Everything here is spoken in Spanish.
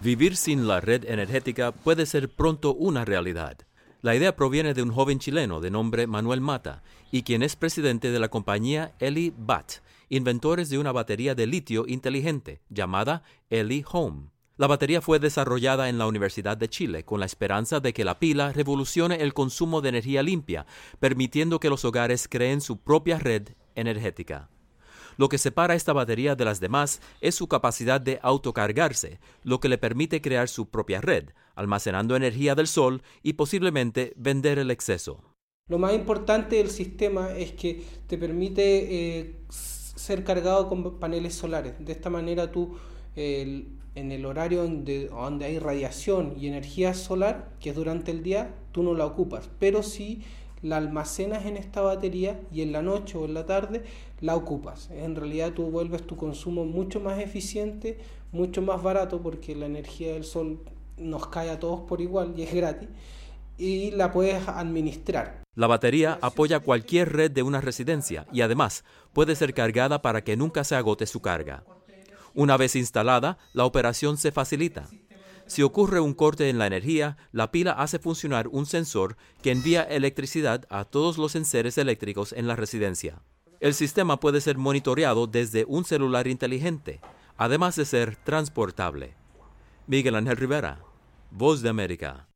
Vivir sin la red energética puede ser pronto una realidad. La idea proviene de un joven chileno de nombre Manuel Mata, y quien es presidente de la compañía Eli Bat, inventores de una batería de litio inteligente llamada Eli Home. La batería fue desarrollada en la Universidad de Chile con la esperanza de que la pila revolucione el consumo de energía limpia, permitiendo que los hogares creen su propia red energética. Lo que separa esta batería de las demás es su capacidad de autocargarse, lo que le permite crear su propia red, almacenando energía del sol y posiblemente vender el exceso. Lo más importante del sistema es que te permite ser cargado con paneles solares. De esta manera tú, en el horario donde hay radiación y energía solar, que es durante el día, tú no la ocupas, pero sí la almacenas en esta batería y en la noche o en la tarde la ocupas. En realidad tú vuelves tu consumo mucho más eficiente, mucho más barato, porque la energía del sol nos cae a todos por igual y es gratis, y la puedes administrar. La batería apoya cualquier red de una residencia y además puede ser cargada para que nunca se agote su carga. Una vez instalada, la operación se facilita. Si ocurre un corte en la energía, la pila hace funcionar un sensor que envía electricidad a todos los enseres eléctricos en la residencia. El sistema puede ser monitoreado desde un celular inteligente, además de ser transportable. Miguel Ángel Rivera, Voz de América.